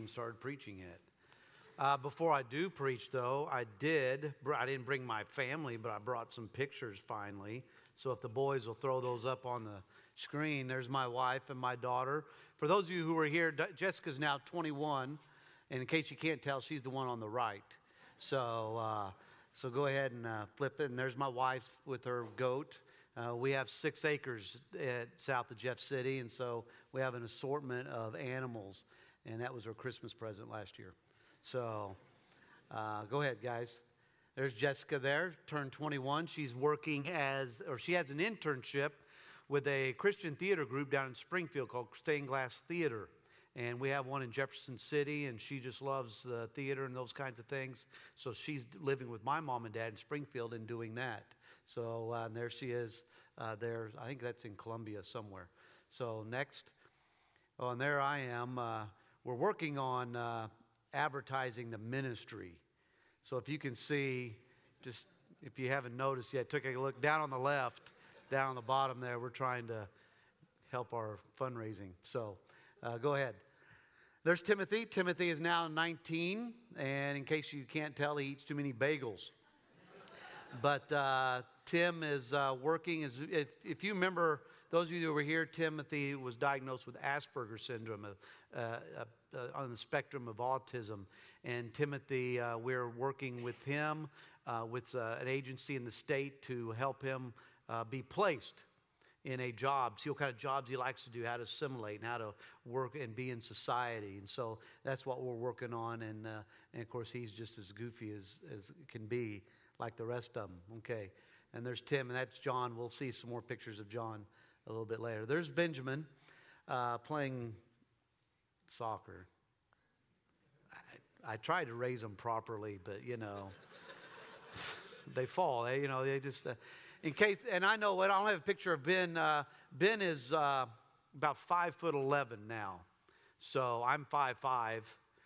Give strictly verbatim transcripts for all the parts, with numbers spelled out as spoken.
even started preaching yet. Uh, before I do preach, though, I did, I didn't bring my family, but I brought some pictures finally. So if the boys will throw those up on the screen, there's my wife and my daughter. For those of you who are here, Jessica's now twenty-one, and in case you can't tell, she's the one on the right. So uh, so go ahead and uh, flip it, and there's my wife with her goat. Uh, we have six acres at south of Jeff City, and so we have an assortment of animals, and that was her Christmas present last year. So uh, go ahead, guys. There's Jessica there, turned twenty-one. She's working as, or she has an internship with a Christian theater group down in Springfield called Stained Glass Theater. And we have one in Jefferson City, and she just loves the theater and those kinds of things. So she's living with my mom and dad in Springfield and doing that. So uh, there she is uh, there. I think that's in Columbia somewhere. So next. Oh, and there I am. Uh, we're working on uh, advertising the ministry. So if you can see, just if you haven't noticed yet, take a look down on the left, down on the bottom there. We're trying to help our fundraising. So uh, go ahead. There's Timothy. Timothy is now nineteen, and in case you can't tell, he eats too many bagels. But uh, Tim is uh, working. As, if, if you remember, those of you who were here, Timothy was diagnosed with Asperger's syndrome uh, uh, uh, on the spectrum of autism. And Timothy, uh, we're working with him, uh, with uh, an agency in the state to help him uh, be placed in a job, see what kind of jobs he likes to do, how to assimilate, and how to work and be in society. And so that's what we're working on. And, uh, and of course, he's just as goofy as, as it can be, like the rest of them. Okay. And there's Tim, and that's John. We'll see some more pictures of John a little bit later. There's Benjamin uh, playing soccer. I, I tried to raise them properly, but, you know, they fall. They, you know, they just... Uh, In case, and I know what, I don't have a picture of Ben. Uh, Ben is uh, about five foot eleven now, so I'm five five,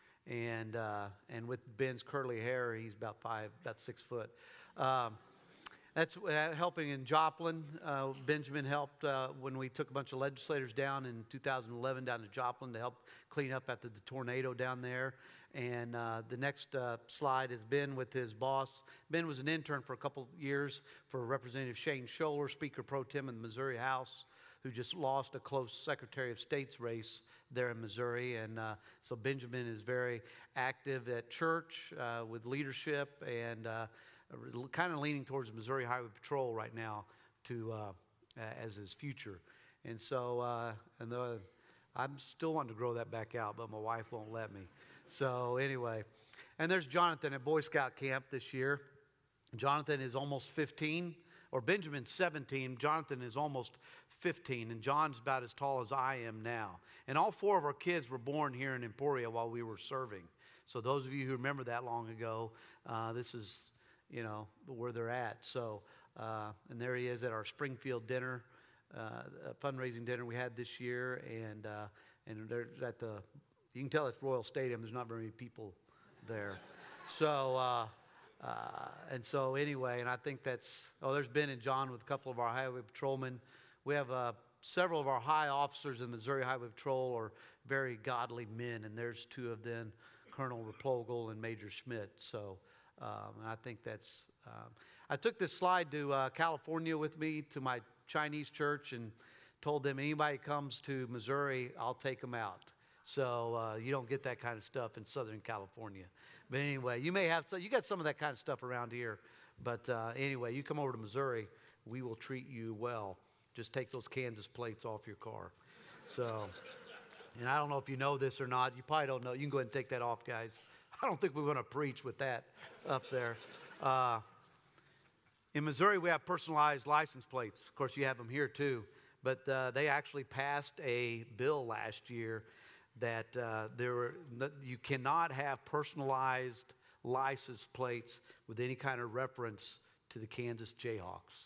and uh, and with Ben's curly hair, he's about five, about six foot. Um, that's uh, helping in Joplin. Uh, Benjamin helped uh, when we took a bunch of legislators down in two thousand eleven down to Joplin to help clean up after the tornado down there. And uh, the next uh, slide is Ben with his boss. Ben was an intern for a couple years for Representative Shane Scholler, Speaker Pro Tem in the Missouri House, who just lost a close Secretary of State's race there in Missouri. And uh, so Benjamin is very active at church uh, with leadership and uh, kind of leaning towards the Missouri Highway Patrol right now to uh, as his future. And so uh, and the, I'm still wanting to grow that back out, but my wife won't let me. So anyway, and there's Jonathan at Boy Scout camp this year. Jonathan is almost fifteen, or Benjamin's seventeen. Jonathan is almost fifteen, and John's about as tall as I am now. And all four of our kids were born here in Emporia while we were serving. So those of you who remember that long ago, uh, this is, you know, where they're at. So, uh, and there he is at our Springfield dinner, uh, fundraising dinner we had this year, and uh, and they're at the. You can tell it's Royal Stadium. There's not very many people there. So, uh, uh, and so anyway, and I think that's, oh, there's Ben and John with a couple of our highway patrolmen. We have uh, several of our high officers in the Missouri Highway Patrol are very godly men, and there's two of them, Colonel Replogle and Major Schmidt. So, um, and I think that's, um, I took this slide to uh, California with me to my Chinese church and told them anybody comes to Missouri, I'll take them out. So uh, you don't get that kind of stuff in Southern California. But anyway, you may have, so you got some of that kind of stuff around here. But uh, anyway, you come over to Missouri, we will treat you well. Just take those Kansas plates off your car. So, and I don't know if you know this or not. You probably don't know. You can go ahead and take that off, guys. I don't think we're going to preach with that up there. Uh, in Missouri, we have personalized license plates. Of course, you have them here too. But uh, they actually passed a bill last year that uh, there were, that you cannot have personalized license plates with any kind of reference to the Kansas Jayhawks.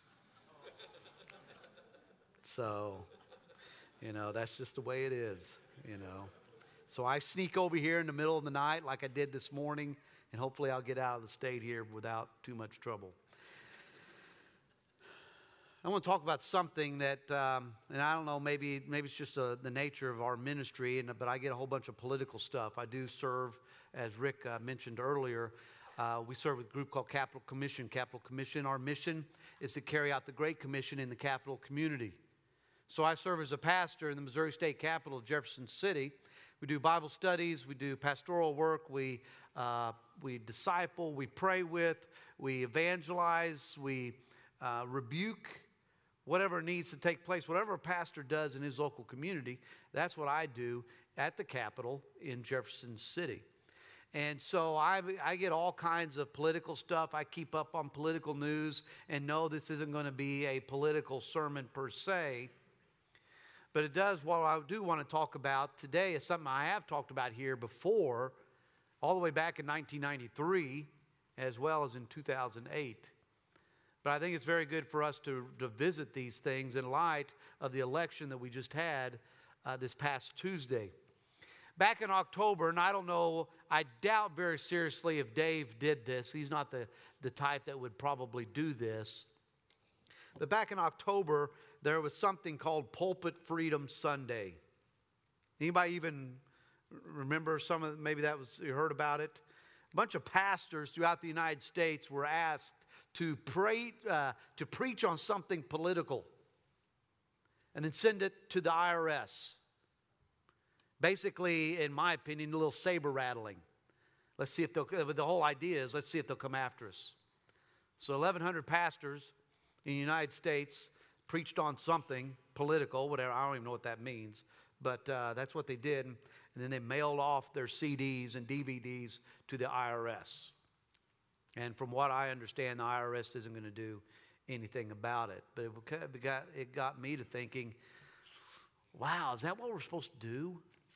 So, you know, that's just the way it is, you know. So I sneak over here in the middle of the night like I did this morning, and hopefully I'll get out of the state here without too much trouble. I want to talk about something that, um, and I don't know, maybe maybe it's just uh the nature of our ministry, and but I get a whole bunch of political stuff. I do serve, as Rick uh, mentioned earlier, uh, we serve with a group called Capital Commission. Capital Commission, our mission is to carry out the Great Commission in the capital community. So I serve as a pastor in the Missouri State Capital, Jefferson City. We do Bible studies, we do pastoral work, we uh, we disciple, we pray with, we evangelize, we uh, rebuke whatever needs to take place. Whatever a pastor does in his local community, that's what I do at the Capitol in Jefferson City. And so I, I get all kinds of political stuff. I keep up on political news, and no, this isn't going to be a political sermon per se. But it does, what I do want to talk about today is something I have talked about here before, all the way back in nineteen ninety-three, as well as in two thousand eight. But I think it's very good for us to, to visit these things in light of the election that we just had uh, this past Tuesday. Back in October, and I don't know, I doubt very seriously if Dave did this. He's not the, the type that would probably do this. But back in October, there was something called Pulpit Freedom Sunday. Anybody even remember some of, maybe that was, you heard about it? A bunch of pastors throughout the United States were asked to pray, uh, to preach on something political and then send it to the I R S. Basically, in my opinion, a little saber rattling. Let's see if they'll, the whole idea is let's see if they'll come after us. So eleven hundred pastors in the United States preached on something political, whatever, I don't even know what that means, but uh, that's what they did. And then they mailed off their C Ds and D V Ds to the I R S. And from what I understand, the I R S isn't going to do anything about it. But it got, it got me to thinking, wow, is that what we're supposed to do?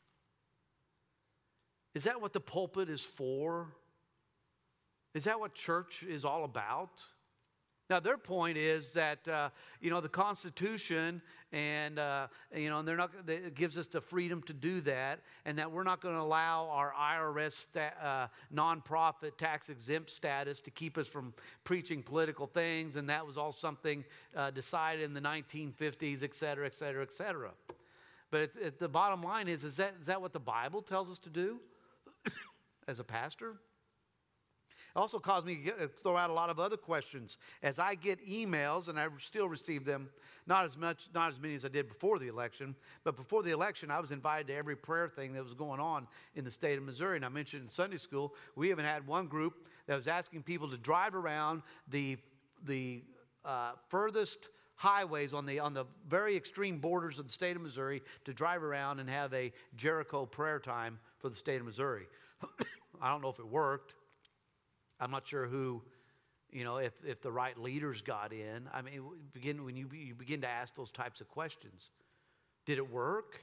Is that what the pulpit is for? Is that what church is all about? Now, their point is that, uh, you know, the Constitution and, uh, you know, and they're not, it gives us the freedom to do that, and that we're not going to allow our I R S sta- uh, nonprofit tax-exempt status to keep us from preaching political things, and that was all something uh, decided in the nineteen fifties, et cetera, et cetera, et cetera. But it, it, the bottom line is, is that, is that what the Bible tells us to do as a pastor? It also caused me to get, throw out a lot of other questions. As I get emails, and I still receive them, not as much, not as many as I did before the election, but before the election, I was invited to every prayer thing that was going on in the state of Missouri. And I mentioned in Sunday school, we even had one group that was asking people to drive around the, the uh, furthest highways on the, on the very extreme borders of the state of Missouri to drive around and have a Jericho prayer time for the state of Missouri. I don't know if it worked. I'm not sure who, you know, if, if the right leaders got in. I mean, begin, when you, you begin to ask those types of questions, did it work?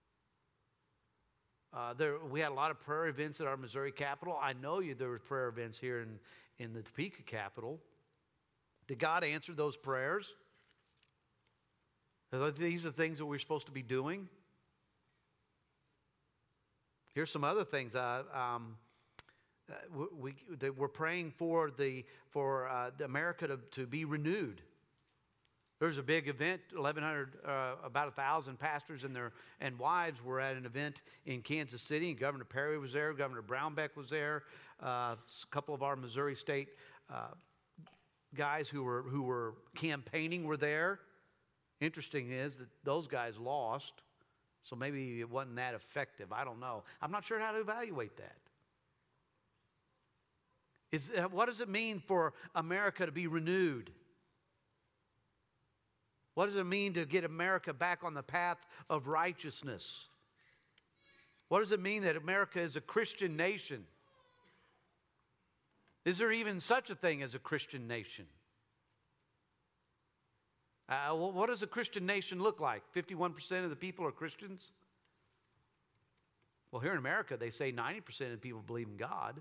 Uh, there, we had a lot of prayer events at our Missouri Capitol. I know you there were prayer events here in, in the Topeka Capitol. Did God answer those prayers? Are these are things that we're supposed to be doing? Here's some other things. Uh, um, Uh, we, we, we're praying for the for uh, the America to, to be renewed. There's a big event. eleven hundred, uh, about a thousand pastors and their and wives were at an event in Kansas City. And Governor Perry was there. Governor Brownback was there. Uh, a couple of our Missouri State uh, guys who were who were campaigning were there. Interesting is that those guys lost, so maybe it wasn't that effective. I don't know. I'm not sure how to evaluate that. Is, uh, what does it mean for America to be renewed? What does it mean to get America back on the path of righteousness? What does it mean that America is a Christian nation? Is there even such a thing as a Christian nation? Uh, what does a Christian nation look like? fifty-one percent of the people are Christians? Well, here in America, they say ninety percent of the people believe in God.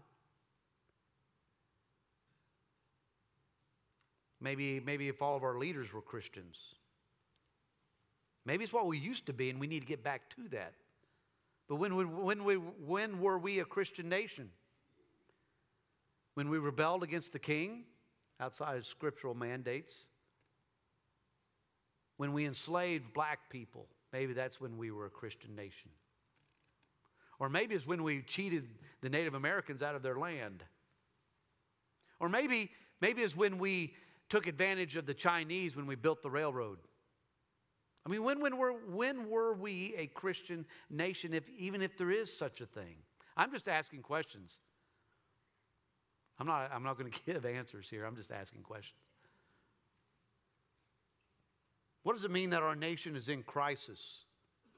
Maybe, maybe if all of our leaders were Christians. Maybe it's what we used to be, and we need to get back to that. But when, we, when, we, when were we a Christian nation? When we rebelled against the king, outside of scriptural mandates? When we enslaved black people, maybe that's when we were a Christian nation. Or maybe it's when we cheated the Native Americans out of their land. Or maybe, maybe it's when we took advantage of the Chinese when we built the railroad. I mean, when, when, were, when were we a Christian nation, if, even if there is such a thing? I'm just asking questions. I'm not, I'm not going to give answers here. I'm just asking questions. What does it mean that our nation is in crisis?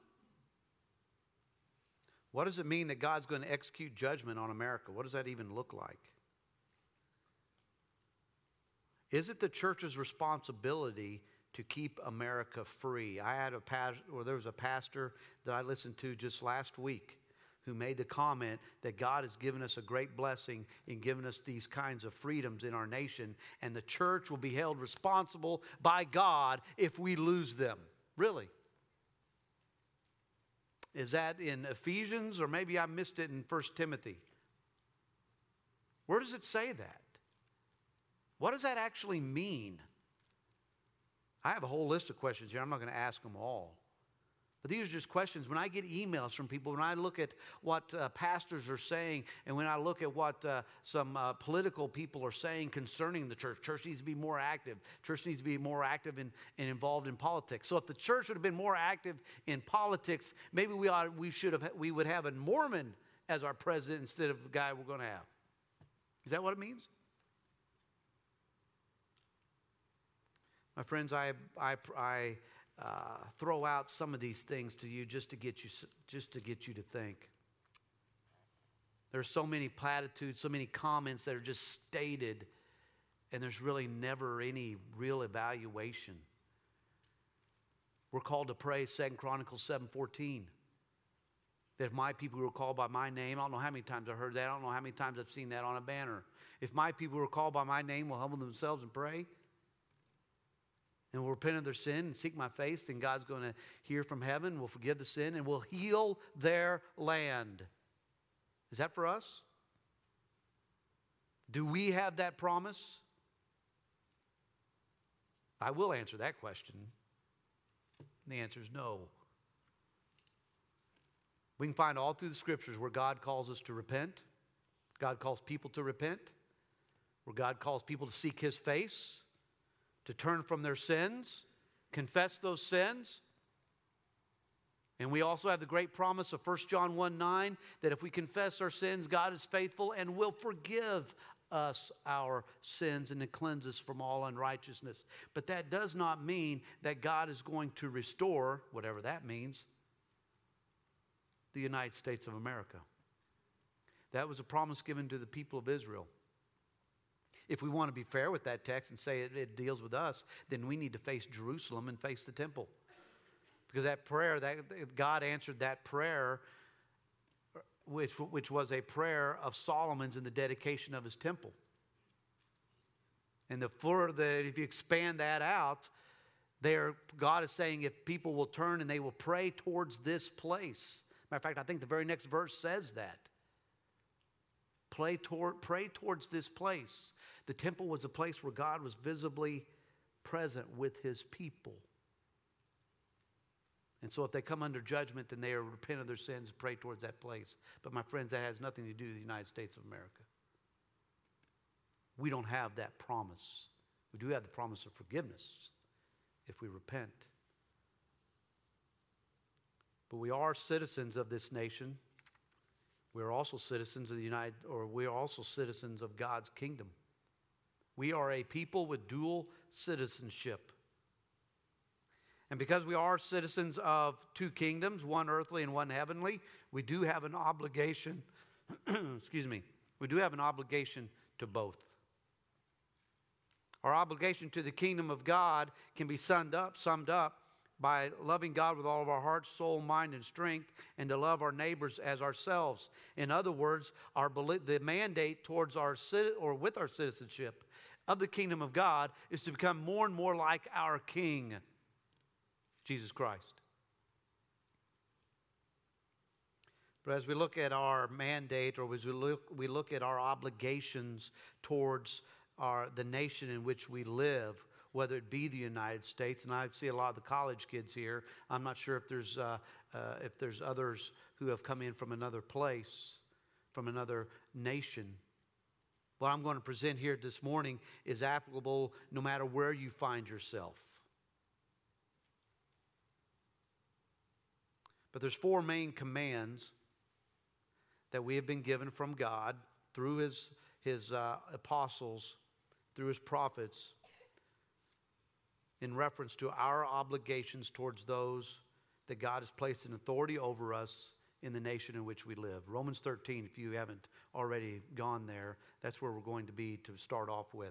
What does it mean that God's going to execute judgment on America? What does that even look like? Is it the church's responsibility to keep America free? I had a pastor, or there was a pastor that I listened to just last week who made the comment that God has given us a great blessing in giving us these kinds of freedoms in our nation, and the church will be held responsible by God if we lose them. Really? Is that in Ephesians, or maybe I missed it in First Timothy? Where does it say that? What does that actually mean? I have a whole list of questions here. I'm not going to ask them all. But these are just questions. When I get emails from people, when I look at what uh, pastors are saying, and when I look at what uh, some uh, political people are saying concerning the church, church needs to be more active. Church needs to be more active and, and involved in politics. So if the church would have been more active in politics, maybe we ought, we should have we would have a Mormon as our president instead of the guy we're going to have. Is that what it means? My friends, I I I. Uh, throw out some of these things to you just to get you just to get you to think. There's so many platitudes, so many comments that are just stated, and there's really never any real evaluation. We're called to pray, Second Chronicles seven fourteen. That if my people who are called by my name, I don't know how many times I've heard that, I don't know how many times I've seen that on a banner. If my people who are called by my name will humble themselves and pray, and will repent of their sin and seek my face, then God's going to hear from heaven, will forgive the sin, and will heal their land. Is that for us? Do we have that promise? I will answer that question. And the answer is no. We can find all through the Scriptures where God calls us to repent. God calls people to repent. Where God calls people to seek His face, to turn from their sins, confess those sins. And we also have the great promise of First John one nine that if we confess our sins, God is faithful and will forgive us our sins and to cleanse us from all unrighteousness. But that does not mean that God is going to restore, whatever that means, the United States of America. That was a promise given to the people of Israel. If we want to be fair with that text and say it, it deals with us, then we need to face Jerusalem and face the temple. Because that prayer, that God answered that prayer, which, which was a prayer of Solomon's in the dedication of his temple. And the further, if you expand that out, there God is saying if people will turn and they will pray towards this place. Matter of fact, I think the very next verse says that. Pray, toward, pray towards this place. The temple was a place where God was visibly present with His people. And so if they come under judgment, then they are repent of their sins and pray towards that place. But my friends, that has nothing to do with the United States of America. We don't have that promise. We do have the promise of forgiveness if we repent. But we are citizens of this nation. We are also citizens of the United, or we are also citizens of God's kingdom. We are a people with dual citizenship. And because we are citizens of two kingdoms, one earthly and one heavenly, we do have an obligation, excuse me, we do have an obligation to both. Our obligation to the kingdom of God can be summed up, summed up by loving God with all of our heart, soul, mind, and strength, and to love our neighbors as ourselves. In other words, our the mandate towards our or with our citizenship of the kingdom of God is to become more and more like our King, Jesus Christ. But as we look at our mandate, or as we look, we look at our obligations towards our, the nation in which we live, whether it be the United States. And I see a lot of the college kids here. I'm not sure if there's, uh, uh, if there's others who have come in from another place, from another nation. What I'm going to present here this morning is applicable no matter where you find yourself. But there's four main commands that we have been given from God through His, his uh, apostles, through His prophets, in reference to our obligations towards those that God has placed in authority over us in the nation in which we live. Romans thirteen, if you haven't already gone there, that's where we're going to be to start off with.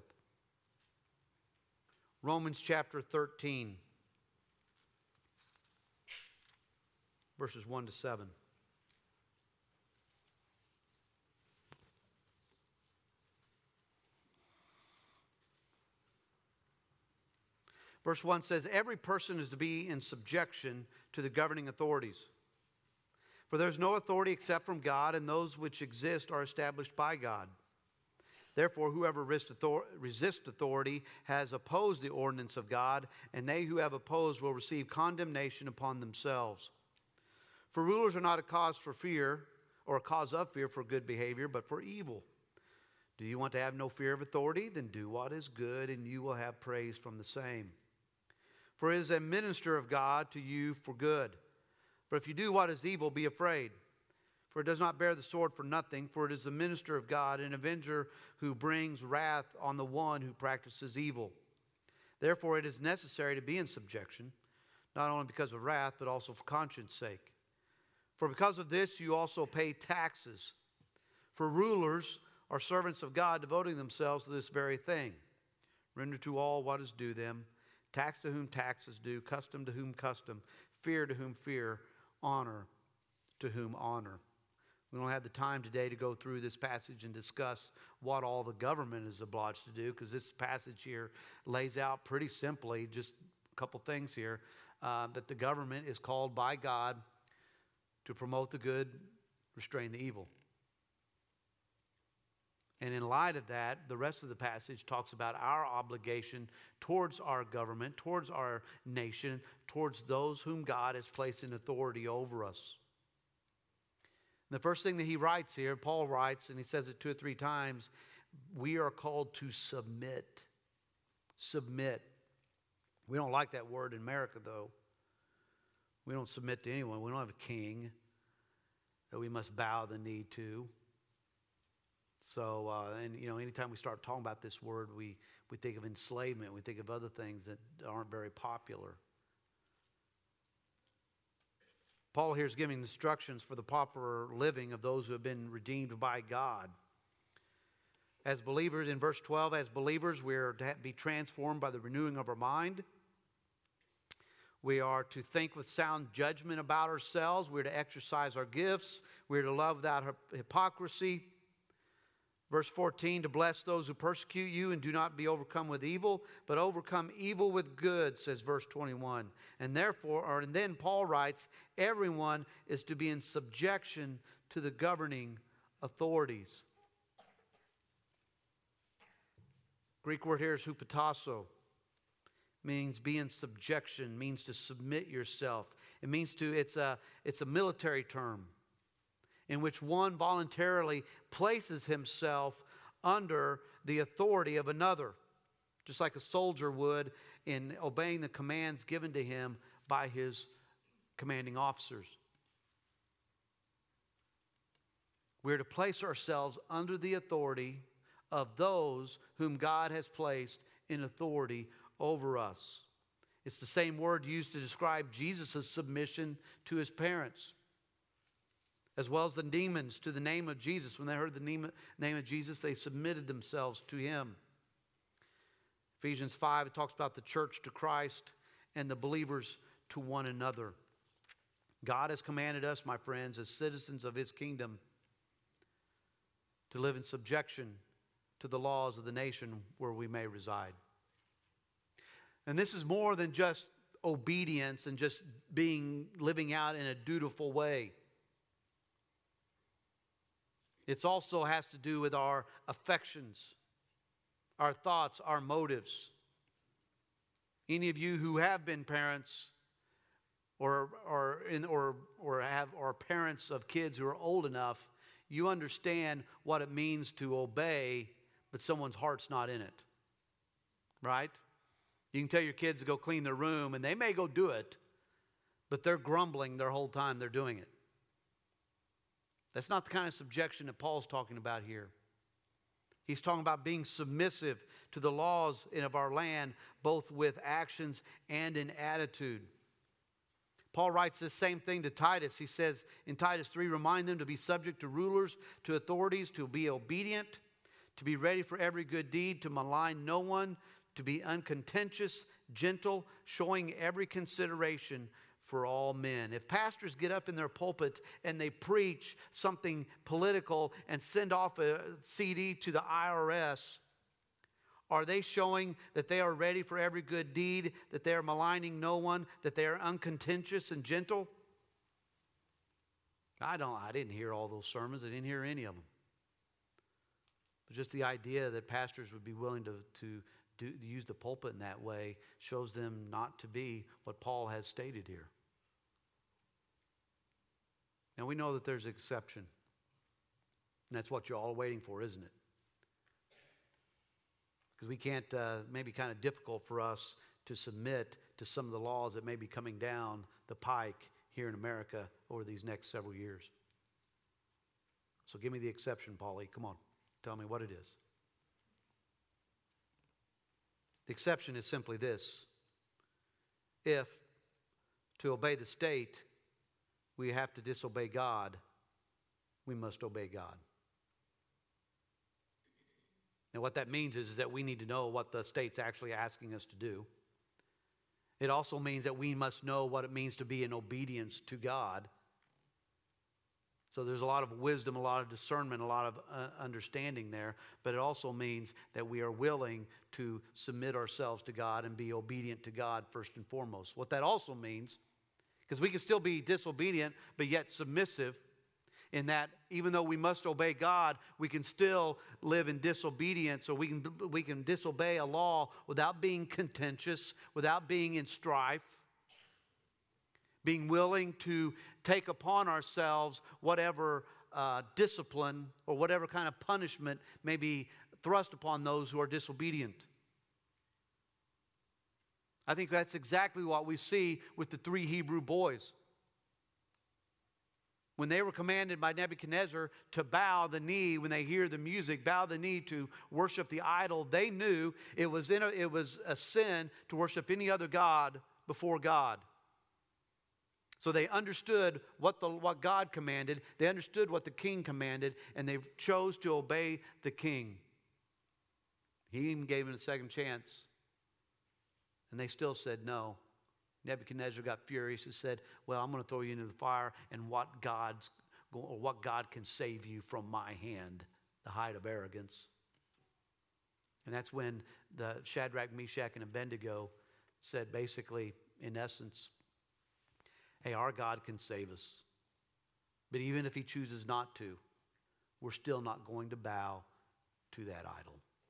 Romans chapter thirteen, verses one to seven. Verse one says, every person is to be in subjection to the governing authorities. For there is no authority except from God, and those which exist are established by God. Therefore, whoever resists authority has opposed the ordinance of God, and they who have opposed will receive condemnation upon themselves. For rulers are not a cause for fear, or a cause of fear for good behavior, but for evil. Do you want to have no fear of authority? Then do what is good, and you will have praise from the same. For it is a minister of God to you for good. But if you do what is evil, be afraid. For it does not bear the sword for nothing, for it is the minister of God, an avenger who brings wrath on the one who practices evil. Therefore it is necessary to be in subjection, not only because of wrath, but also for conscience sake. For because of this you also pay taxes. For rulers are servants of God, devoting themselves to this very thing. Render to all what is due them, tax to whom tax is due, custom to whom custom, fear to whom fear, honor to whom honor. We don't have the time today to go through this passage and discuss what all the government is obliged to do, because this passage here lays out pretty simply just a couple things here, uh, that the government is called by God to promote the good, restrain the evil. And in light of that, the rest of the passage talks about our obligation towards our government, towards our nation, towards those whom God has placed in authority over us. And the first thing that he writes here, Paul writes, and he says it two or three times, we are called to submit. Submit. We don't like that word in America, though. We don't submit to anyone. We don't have a king that we must bow the knee to. So, uh, and you know, anytime we start talking about this word, we, we think of enslavement. We think of other things that aren't very popular. Paul here is giving instructions for the proper living of those who have been redeemed by God. As believers, in verse twelve, as believers, we are to be transformed by the renewing of our mind. We are to think with sound judgment about ourselves. We're to exercise our gifts. We're to love without hypocrisy. Verse fourteen, to bless those who persecute you and do not be overcome with evil, but overcome evil with good, says verse twenty-one. And therefore, or and then Paul writes, everyone is to be in subjection to the governing authorities. Greek word here is hupotasso. Means be in subjection, means to submit yourself. It means to, it's a, it's a military term in which one voluntarily places himself under the authority of another, just like a soldier would in obeying the commands given to him by his commanding officers. We're to place ourselves under the authority of those whom God has placed in authority over us. It's the same word used to describe Jesus' submission to his parents, as well as the demons to the name of Jesus. When they heard the name of Jesus, they submitted themselves to him. Ephesians five, it talks about the church to Christ and the believers to one another. God has commanded us, my friends, as citizens of his kingdom, to live in subjection to the laws of the nation where we may reside. And this is more than just obedience and just being living out in a dutiful way. It also has to do with our affections, our thoughts, our motives. Any of you who have been parents or or in, or or have or parents of kids who are old enough, you understand what it means to obey, but someone's heart's not in it. Right? You can tell your kids to go clean their room, and they may go do it, but they're grumbling their whole time they're doing it. That's not the kind of subjection that Paul's talking about here. He's talking about being submissive to the laws of our land, both with actions and in attitude. Paul writes the same thing to Titus. He says in Titus three, remind them to be subject to rulers, to authorities, to be obedient, to be ready for every good deed, to malign no one, to be uncontentious, gentle, showing every consideration for all men. If pastors get up in their pulpit and they preach something political and send off a C D to the I R S, are they showing that they are ready for every good deed, that they are maligning no one, that they are uncontentious and gentle? I don't. I didn't hear all those sermons. I didn't hear any of them. But just the idea that pastors would be willing to, to do, use the pulpit in that way shows them not to be what Paul has stated here. Now we know that there's an exception. And that's what you're all waiting for, isn't it? Because we can't, uh, maybe kind of difficult for us to submit to some of the laws that may be coming down the pike here in America over these next several years. So give me the exception, Paulie. Come on, tell me what it is. The exception is simply this. If to obey the state we have to disobey God, we must obey God. And what that means is, is that we need to know what the state's actually asking us to do. It also means that we must know what it means to be in obedience to God. So there's a lot of wisdom, a lot of discernment, a lot of uh, understanding there. But it also means that we are willing to submit ourselves to God and be obedient to God first and foremost. What that also means, because we can still be disobedient but yet submissive, in that even though we must obey God, we can still live in disobedience, or we can, we can disobey a law without being contentious, without being in strife, being willing to take upon ourselves whatever uh, discipline or whatever kind of punishment may be thrust upon those who are disobedient. I think that's exactly what we see with the three Hebrew boys. When they were commanded by Nebuchadnezzar to bow the knee, when they hear the music, bow the knee to worship the idol, they knew it was, in a, it was a sin to worship any other god before God. So they understood what, the, what God commanded, they understood what the king commanded, and they chose to obey the king. He even gave them a second chance, and they still said no. Nebuchadnezzar got furious and said, well, I'm going to throw you into the fire, and what God's or what God can save you from my hand, the height of arrogance. And that's when the Shadrach, Meshach, and Abednego said basically, in essence, hey, our God can save us. But even if he chooses not to, we're still not going to bow to that idol.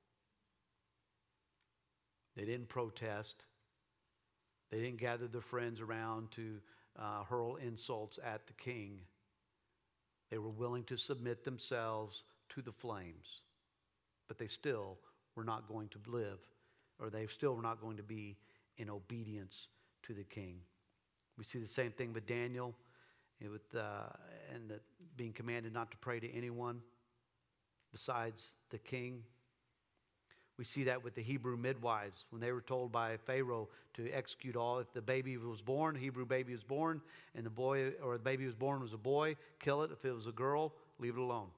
They didn't protest. They didn't gather their friends around to uh, hurl insults at the king. They were willing to submit themselves to the flames. But they still were not going to live, or they still were not going to be in obedience to the king. We see the same thing with Daniel, and with uh, and the, being commanded not to pray to anyone besides the king. We see that with the Hebrew midwives when they were told by Pharaoh to execute all. If the baby was born, Hebrew baby was born, and the boy or the baby was born was a boy, kill it. If it was a girl, leave it alone.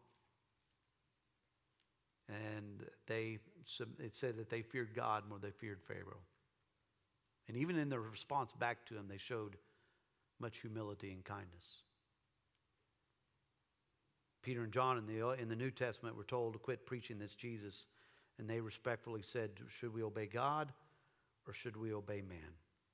And they it said that they feared God more than they feared Pharaoh. And even in their response back to him, they showed much humility and kindness. Peter and John in the in the New Testament were told to quit preaching this Jesus. And they respectfully said, should we obey God or should we obey man?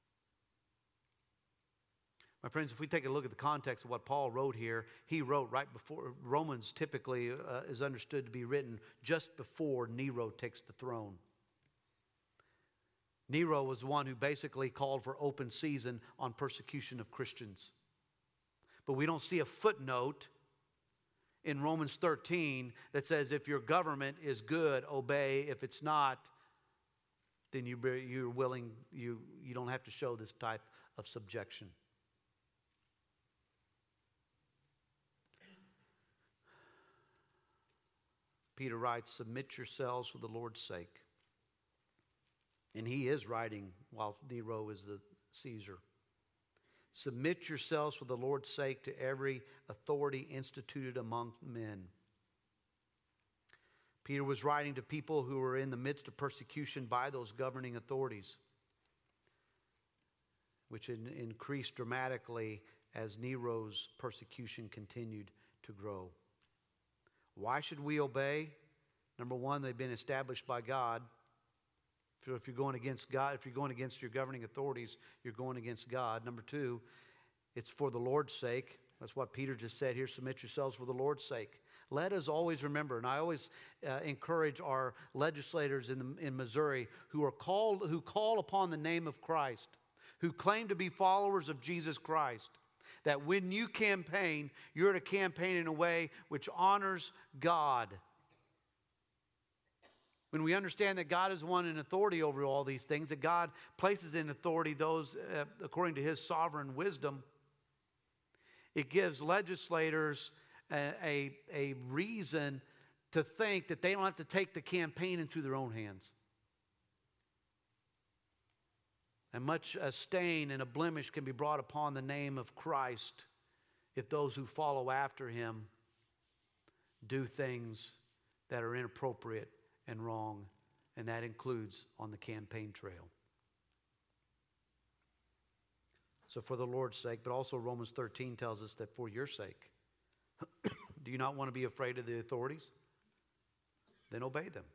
My friends, if we take a look at the context of what Paul wrote here, he wrote right before, Romans typically uh, is understood to be written just before Nero takes the throne. Nero was the one who basically called for open season on persecution of Christians. But we don't see a footnote in Romans thirteen that says if your government is good, obey. If it's not, then you, you're willing, you, you don't have to show this type of subjection. Peter writes, submit yourselves for the Lord's sake. And he is writing while Nero is the Caesar. Submit yourselves for the Lord's sake to every authority instituted among men. Peter was writing to people who were in the midst of persecution by those governing authorities, which in, increased dramatically as Nero's persecution continued to grow. Why should we obey? Number one, they've been established by God. So if you're going against God, if you're going against your governing authorities, you're going against God. Number two, it's for the Lord's sake. That's what Peter just said here. Submit yourselves for the Lord's sake. Let us always remember, and I always uh, encourage our legislators in, the, in Missouri who are called, who call upon the name of Christ, who claim to be followers of Jesus Christ, that when you campaign, you're to campaign in a way which honors God. When we understand that God is the one in authority over all these things, that God places in authority those uh, according to His sovereign wisdom, it gives legislators a, a, a reason to think that they don't have to take the campaign into their own hands. And much a stain and a blemish can be brought upon the name of Christ if those who follow after Him do things that are inappropriate and wrong, and that includes on the campaign trail. So for the Lord's sake, but also Romans thirteen tells us that for your sake. Do you not want to be afraid of the authorities? Then obey them.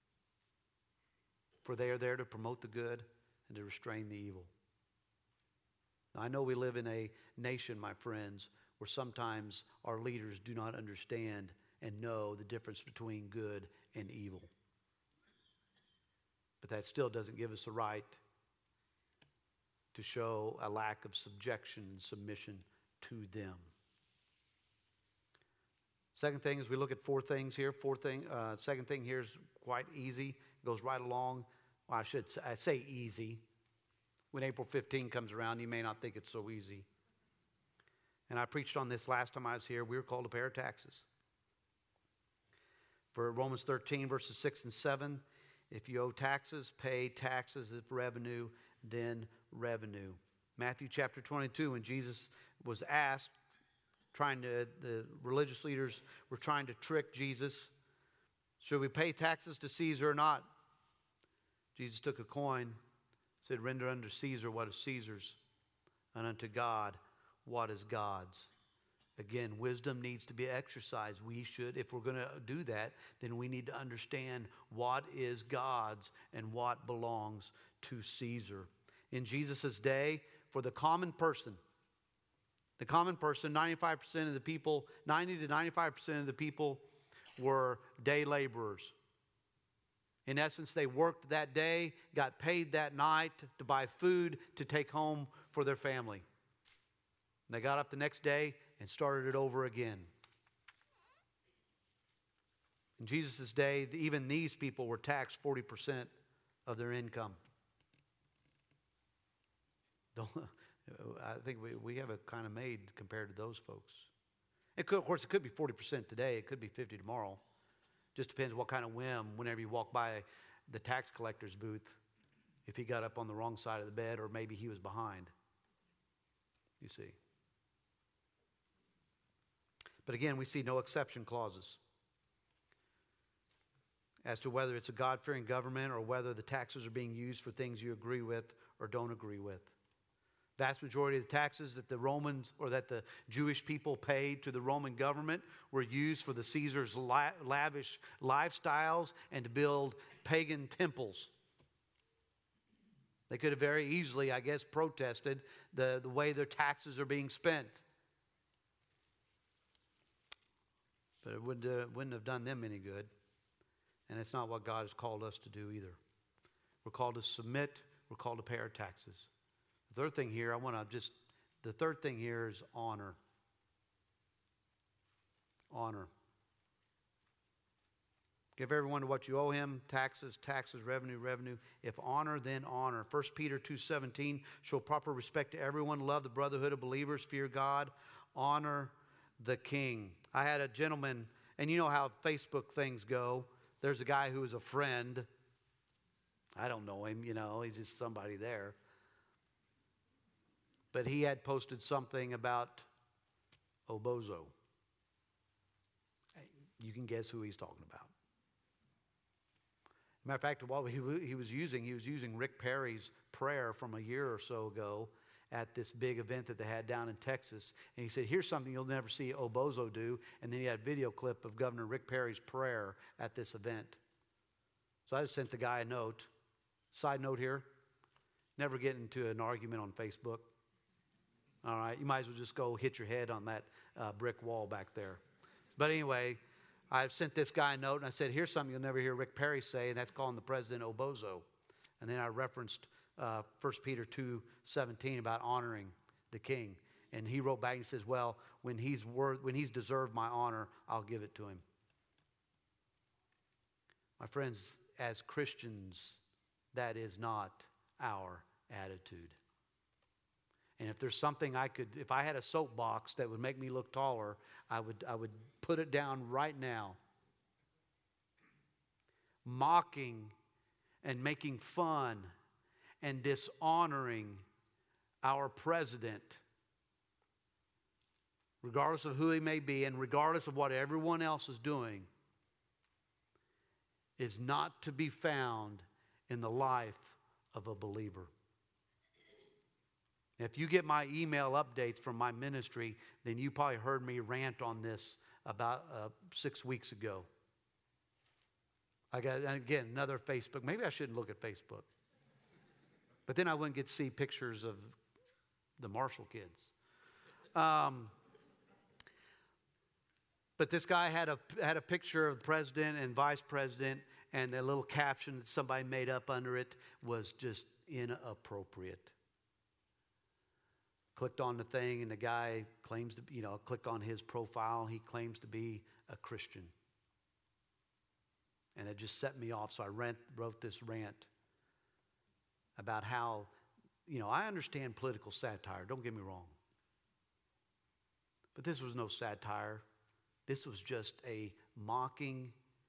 For they are there to promote the good and to restrain the evil. Now, I know we live in a nation, my friends, where sometimes our leaders do not understand and know the difference between good and evil. But that still doesn't give us a right to show a lack of subjection and submission to them. Second thing is we look at four things here. Four thing, uh, second thing here is quite easy. It goes right along. Well, I should say, I say easy. When April fifteenth comes around, you may not think it's so easy. And I preached on this last time I was here. We were called to pay our taxes. For Romans thirteen, verses six and seven, if you owe taxes, pay taxes. If revenue, then revenue. Matthew chapter twenty-two, when Jesus was asked, trying to, the religious leaders were trying to trick Jesus. Should we pay taxes to Caesar or not? Jesus took a coin, said, render unto Caesar what is Caesar's, and unto God what is God's. Again, wisdom needs to be exercised. We should, if we're going to do that, then we need to understand what is God's and what belongs to Caesar. In Jesus' day, for the common person, the common person, ninety-five percent of the people, ninety to ninety-five percent of the people were day laborers. In essence, they worked that day, got paid that night to buy food to take home for their family. And they got up the next day and started it over again. In Jesus' day, even these people were taxed forty percent of their income. Don't, I think we, we have it kind of made compared to those folks. It could, of course, it could be forty percent today. It could be fifty tomorrow. Just depends what kind of whim, whenever you walk by the tax collector's booth, if he got up on the wrong side of the bed or maybe he was behind. You see. But again, we see no exception clauses as to whether it's a God-fearing government or whether the taxes are being used for things you agree with or don't agree with. Vast majority of the taxes that the Romans or that the Jewish people paid to the Roman government were used for the Caesar's lavish lifestyles and to build pagan temples. They could have very easily, I guess, protested the, the way their taxes are being spent. But it wouldn't, uh, wouldn't have done them any good. And it's not what God has called us to do either. We're called to submit. We're called to pay our taxes. The third thing here, I want to just, the third thing here is honor. Honor. Give everyone to what you owe him. Taxes, taxes, revenue, revenue. If honor, then honor. First Peter two seventeen, show proper respect to everyone. Love the brotherhood of believers. Fear God. Honor the king. I had a gentleman, and you know how Facebook things go. There's a guy who is a friend. I don't know him, you know. He's just somebody there. But he had posted something about Obozo. You can guess who he's talking about. Matter of fact, what he, he was using, he was using Rick Perry's prayer from a year or so ago at this big event that they had down in Texas. And he said, here's something you'll never see Obozo do. And then he had a video clip of Governor Rick Perry's prayer at this event. So I just sent the guy a note. Side note here, never get into an argument on Facebook. All right, you might as well just go hit your head on that uh, brick wall back there. But anyway, I sent this guy a note, and I said, here's something you'll never hear Rick Perry say, and that's calling the president Obozo. And then I referenced uh, First Peter two seventeen about honoring the king. And he wrote back and he says, well, when he's worth, when he's deserved my honor, I'll give it to him. My friends, as Christians, that is not our attitude. And if there's something I could, if I had a soapbox that would make me look taller, I would, I would put it down right now. Mocking and making fun and dishonoring our president, regardless of who he may be and regardless of what everyone else is doing, is not to be found in the life of a believer. If you get my email updates from my ministry, then you probably heard me rant on this about uh, six weeks ago. I got, and again, another Facebook. Maybe I shouldn't look at Facebook. But then I wouldn't get to see pictures of the Marshall kids. Um, but this guy had a, had a picture of the president and vice president, and the little caption that somebody made up under it was just inappropriate. Clicked on the thing, and the guy claims to, you know, click on his profile. He claims to be a Christian. And it just set me off. So I rant, wrote this rant about how, you know, I understand political satire. Don't get me wrong. But this was no satire. This was just a mocking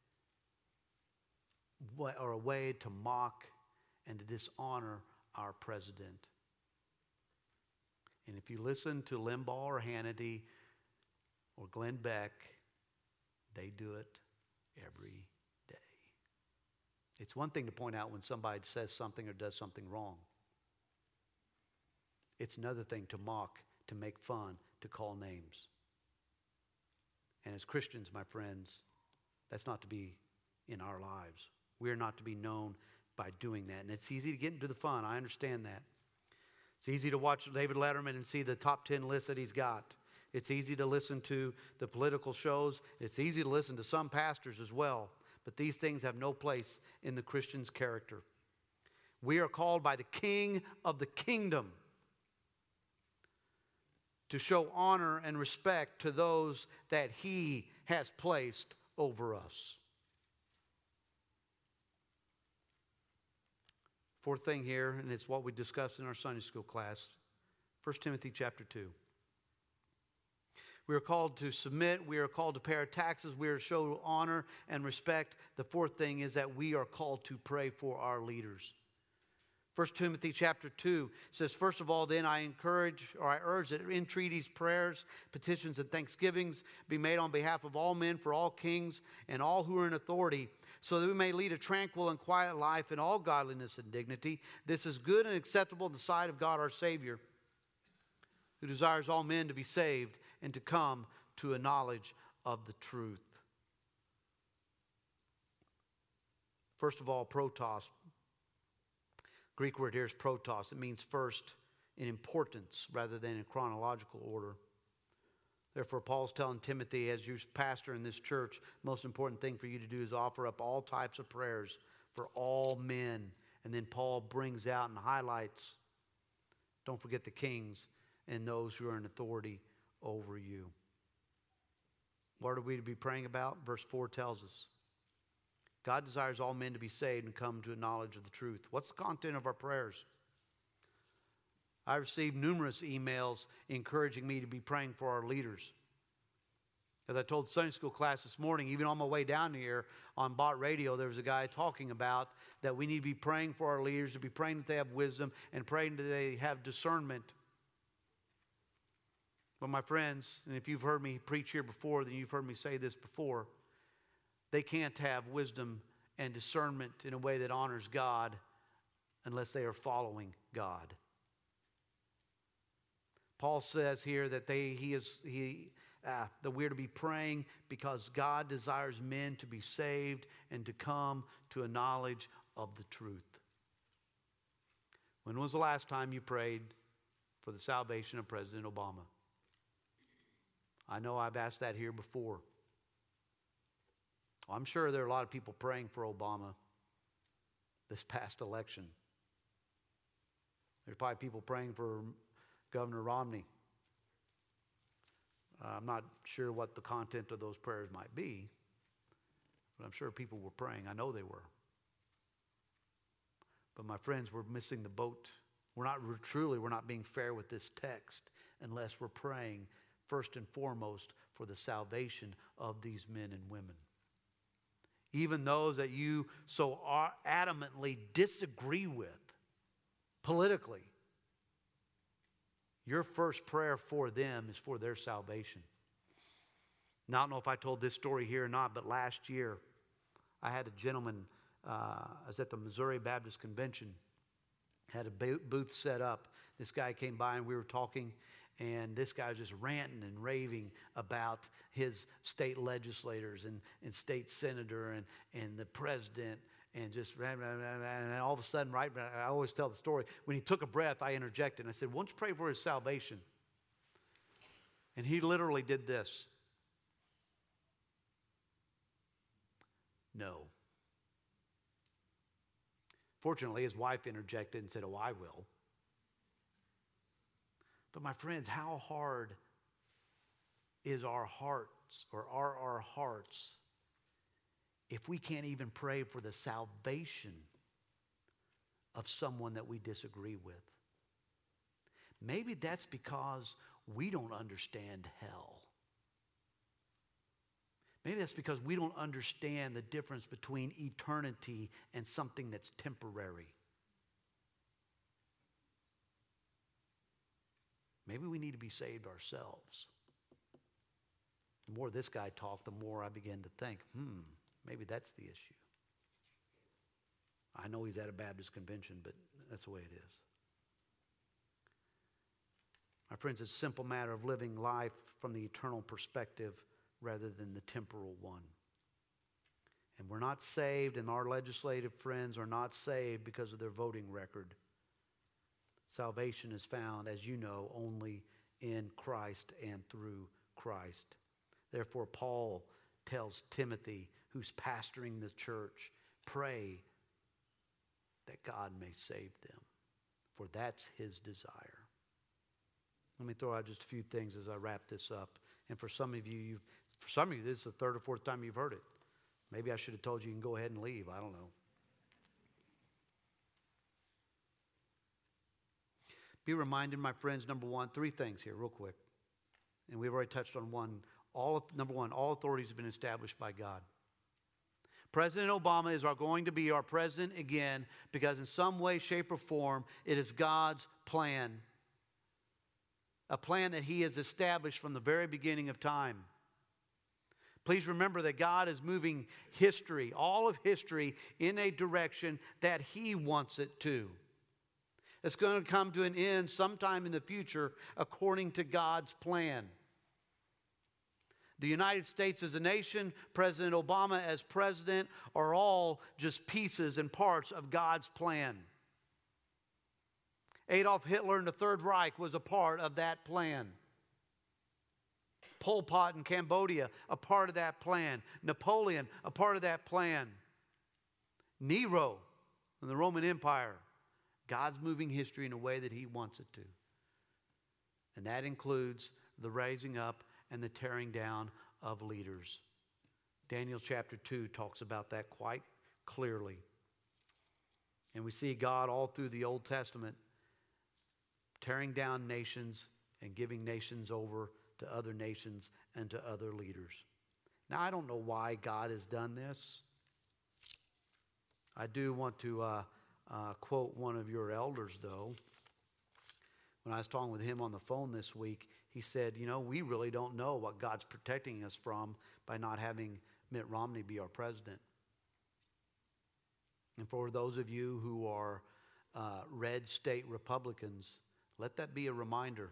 or a way to mock and to dishonor our president. And if you listen to Limbaugh or Hannity or Glenn Beck, they do it every day. It's one thing to point out when somebody says something or does something wrong. It's another thing to mock, to make fun, to call names. And as Christians, my friends, that's not to be in our lives. We are not to be known by doing that. And it's easy to get into the fun. I understand that. It's easy to watch David Letterman and see the top ten list that he's got. It's easy to listen to the political shows. It's easy to listen to some pastors as well. But these things have no place in the Christian's character. We are called by the King of the kingdom to show honor and respect to those that he has placed over us. Fourth thing here, and it's what we discussed in our Sunday school class, First Timothy chapter two. We are called to submit. We are called to pay our taxes. We are to show honor and respect. The fourth thing is that we are called to pray for our leaders. First Timothy chapter two says, first of all, then I encourage, or I urge that entreaties, prayers, petitions, and thanksgivings be made on behalf of all men, for all kings, and all who are in authority, so that we may lead a tranquil and quiet life in all godliness and dignity. This is good and acceptable in the sight of God our Savior, who desires all men to be saved and to come to a knowledge of the truth. First of all, protos. Greek word here is protos. It means first in importance rather than in chronological order. Therefore, Paul's telling Timothy, as your pastor in this church, the most important thing for you to do is offer up all types of prayers for all men And then Paul brings out and highlights, don't forget the kings and those who are in authority over you. What are we to be praying about? Verse four tells us, God desires all men to be saved and come to a knowledge of the truth. What's the content of our prayers? I received numerous emails encouraging me to be praying for our leaders. As I told Sunday school class this morning, even on my way down here on Bott Radio, there was a guy talking about that we need to be praying for our leaders, to be praying that they have wisdom, and praying that they have discernment. But my friends, and if you've heard me preach here before, then you've heard me say this before, they can't have wisdom and discernment in a way that honors God unless they are following God. Paul says here that they he is he uh, that we're to be praying because God desires men to be saved and to come to a knowledge of the truth. When was the last time you prayed for the salvation of President Obama? I know I've asked that here before. I'm sure there are a lot of people praying for Obama this past election. There's probably people praying for Governor Romney. Uh, I'm not sure what the content of those prayers might be, but I'm sure people were praying. I know they were. But my friends, we're missing the boat. We're not we're truly, we're not being fair with this text unless we're praying first and foremost for the salvation of these men and women. Even those that you so adamantly disagree with politically, your first prayer for them is for their salvation. Now, I don't know if I told this story here or not, but last year I had a gentleman, uh, I was at the Missouri Baptist Convention, had a booth set up. This guy came by and we were talking, and this guy was just ranting and raving about his state legislators and, and state senator and, and the president. And just, and all of a sudden, right, I always tell the story, when he took a breath, I interjected and I said, won't you pray for his salvation? And he literally did this. No. Fortunately, his wife interjected and said, oh, I will. But my friends, how hard is our hearts, or are our hearts, if we can't even pray for the salvation of someone that we disagree with? Maybe that's because we don't understand hell. Maybe that's because we don't understand the difference between eternity and something that's temporary. Maybe we need to be saved ourselves. The more this guy talked, the more I began to think, hmm, maybe that's the issue. I know he's at a Baptist convention, but that's the way it is. My friends, it's a simple matter of living life from the eternal perspective rather than the temporal one. And we're not saved, and our legislative friends are not saved because of their voting record. Salvation is found, as you know, only in Christ and through Christ. Therefore, Paul tells Timothy, who's pastoring the church, pray that God may save them, for that's his desire. Let me throw out just a few things as I wrap this up. And for some of you, you've, for some of you, this is the third or fourth time you've heard it. Maybe I should have told you you can go ahead and leave. I don't know. Be reminded, my friends, number one, three things here real quick. And we've already touched on one. All, number one, all authority has been established by God. President Obama is our, going to be our president again because in some way, shape, or form, it is God's plan. A plan that he has established from the very beginning of time. Please remember that God is moving history, all of history, in a direction that he wants it to. It's going to come to an end sometime in the future according to God's plan. The United States as a nation, President Obama as president, are all just pieces and parts of God's plan. Adolf Hitler and the Third Reich was a part of that plan. Pol Pot in Cambodia, a part of that plan. Napoleon, a part of that plan. Nero, and the Roman Empire. God's moving history in a way that He wants it to. And that includes the raising up and the tearing down of leaders. Daniel chapter two talks about that quite clearly. And we see God all through the Old Testament tearing down nations and giving nations over to other nations and to other leaders. Now, I don't know why God has done this. I do want to uh, uh, quote one of your elders, though. When I was talking with him on the phone this week, he said, you know, we really don't know what God's protecting us from by not having Mitt Romney be our president. And for those of you who are uh, red state Republicans, let that be a reminder.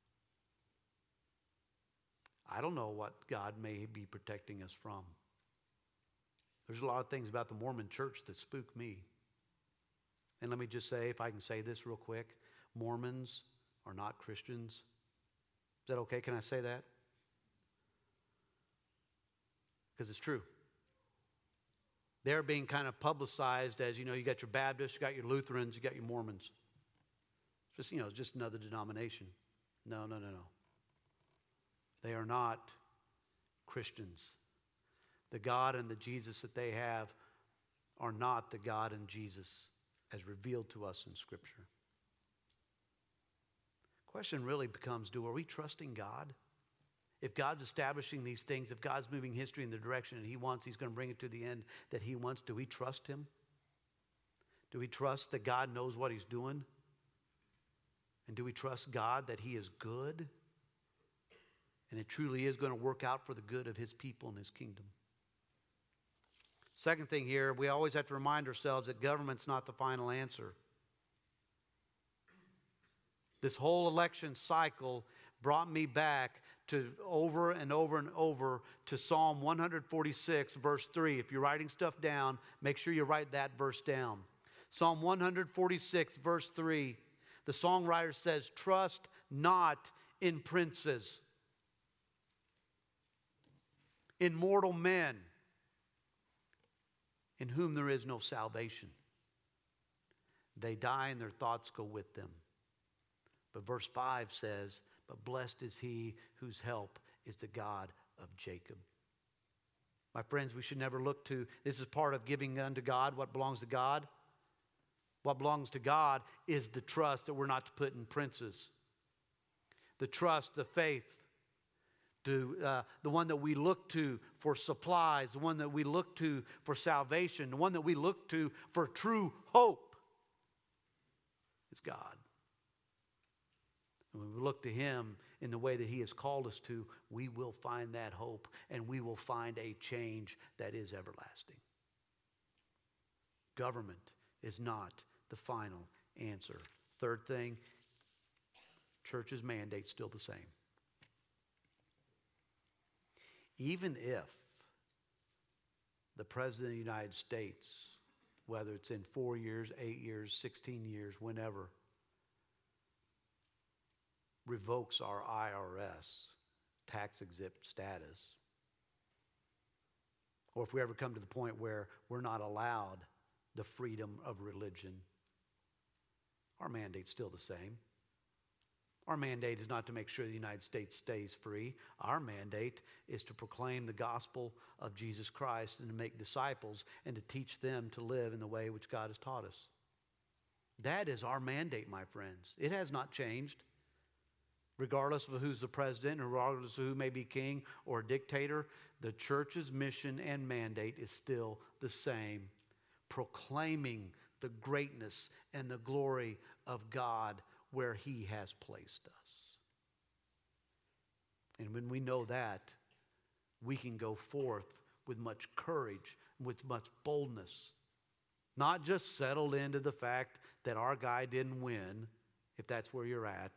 I don't know what God may be protecting us from. There's a lot of things about the Mormon church that spook me. And let me just say, if I can say this real quick, Mormons are not Christians. Is that okay? Can I say that? Because it's true. They're being kind of publicized as, you know, you got your Baptists, you got your Lutherans, you got your Mormons. It's just, you know, it's just another denomination. No, no, no, no. They are not Christians. The God and the Jesus that they have are not the God and Jesus as revealed to us in Scripture. Question really becomes, do are we trusting God? If God's establishing these things, if God's moving history in the direction that He wants, He's going to bring it to the end that He wants, do we trust Him? Do we trust that God knows what He's doing? And do we trust God that He is good? And it truly is going to work out for the good of His people and His kingdom. Second thing here, we always have to remind ourselves that government's not the final answer. This whole election cycle brought me back to over and over and over to Psalm one forty-six, verse three. If you're writing stuff down, make sure you write that verse down. Psalm one forty-six, verse three. The songwriter says, trust not in princes, in mortal men, in whom there is no salvation. They die and their thoughts go with them. But verse five says, but blessed is he whose help is the God of Jacob. My friends, we should never look to, this is part of giving unto God what belongs to God. What belongs to God is the trust that we're not to put in princes. The trust, the faith, to, uh, the one that we look to for supplies, the one that we look to for salvation, the one that we look to for true hope is God. And when we look to Him in the way that He has called us to, we will find that hope and we will find a change that is everlasting. Government is not the final answer. Third thing, church's mandate's still the same. Even if the President of the United States, whether it's in four years, eight years, sixteen years, whenever, revokes our I R S tax exempt status, or if we ever come to the point where we're not allowed the freedom of religion, our mandate's still the same. Our mandate is not to make sure the United States stays free. Our mandate is to proclaim the gospel of Jesus Christ and to make disciples and to teach them to live in the way which God has taught us. That is our mandate, my friends. It has not changed. Regardless of who's the president, regardless of who may be king or dictator, the church's mission and mandate is still the same. Proclaiming the greatness and the glory of God where He has placed us. And when we know that, we can go forth with much courage, with much boldness. Not just settled into the fact that our guy didn't win, if that's where you're at,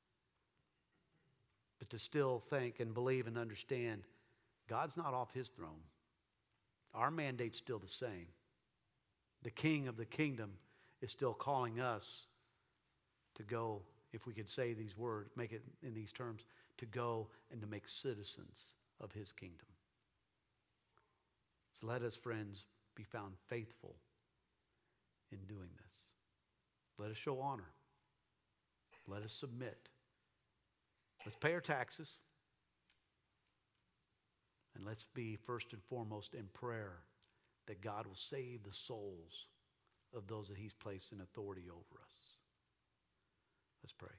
but to still think and believe and understand God's not off His throne. Our mandate's still the same. The King of the kingdom is still calling us to go, if we could say these words, make it in these terms, to go and to make citizens of His kingdom. So let us, friends, be found faithful in doing this. Let us show honor. Let us submit. Let's pay our taxes. And let's be first and foremost in prayer that God will save the souls of those that he's placed in authority over us. Let's pray.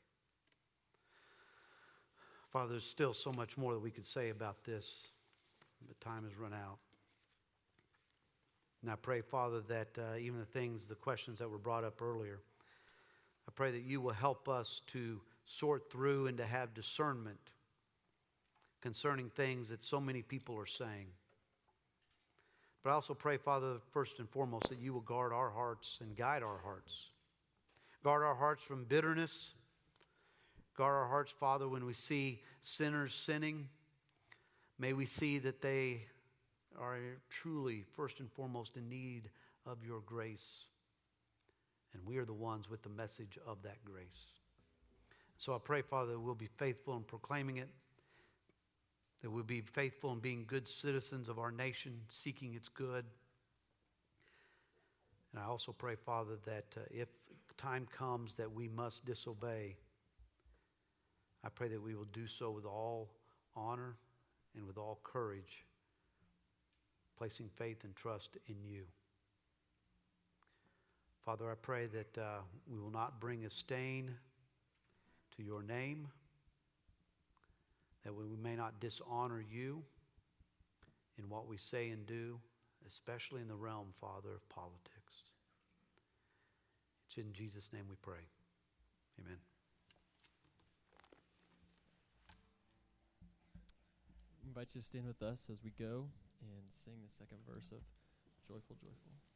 Father, there's still so much more that we could say about this, but time has run out. And I pray, Father, that uh, even the things, the questions that were brought up earlier, I pray that you will help us to sort through and to have discernment concerning things that so many people are saying. But I also pray, Father, first and foremost, that you will guard our hearts and guide our hearts. Guard our hearts from bitterness. Guard our hearts, Father, when we see sinners sinning. May we see that they are truly, first and foremost, in need of your grace. And we are the ones with the message of that grace. So I pray, Father, that we'll be faithful in proclaiming it, that we'll be faithful in being good citizens of our nation, seeking its good. And I also pray, Father, that uh, if time comes that we must disobey, I pray that we will do so with all honor and with all courage, placing faith and trust in you. Father, I pray that uh, we will not bring a stain to your name, that we may not dishonor you in what we say and do, especially in the realm, Father, of politics. It's in Jesus' name we pray. Amen. I invite you to stand with us as we go and sing the second verse of Joyful, Joyful.